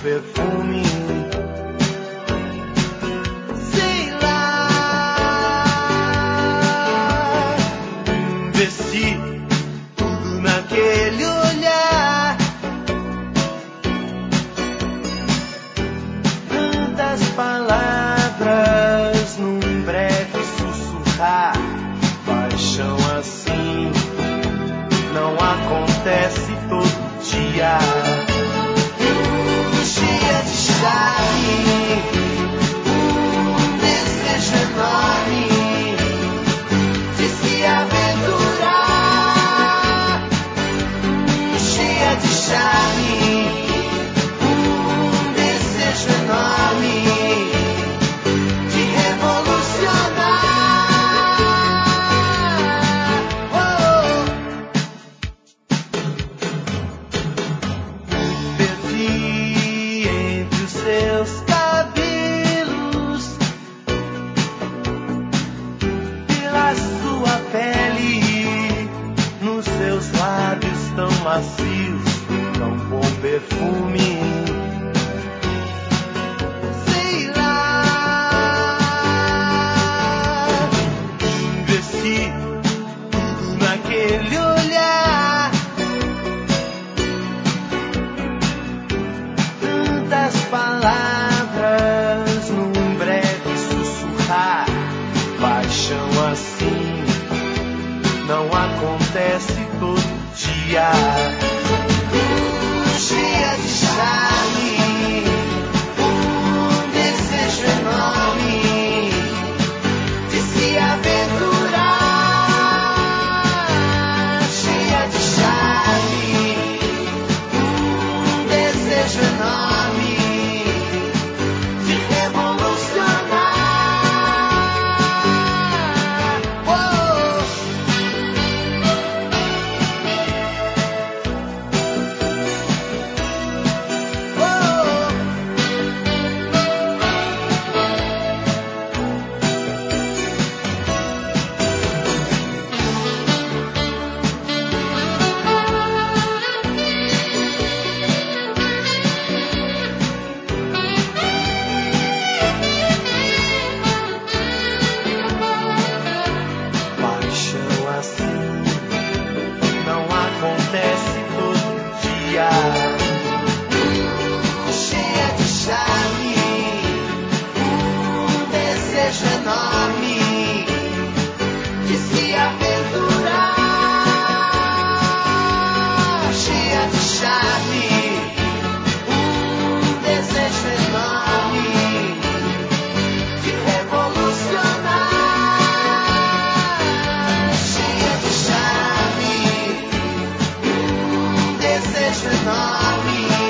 perfume. Sei lá, investi tudo naquele olhar. Tantas palavras num breve sussurrar. Paixão assim não acontece todo dia. Cheia de charme, desejo enorme de se aventurar. Cheia de charme, desejo enorme de revolucionar. Perdi entre os seus cabelos, pela sua pele, nos seus lábios tão macios, tão bom perfume. Sei lá, investi tudo naquele olhar. Tantas palavras num breve sussurrar. Paixão assim não acontece todo dia. Cheia de charme, desejo enorme de se aventurar. Cheia de charme, desejo enorme de revolucionar. Paixão assim não acontece todo dia. Cheia de charme, desejo enorme de se aventurar. Cheia de charme, desejo enorme de revolucionar. Cheia de charme, desejo enorme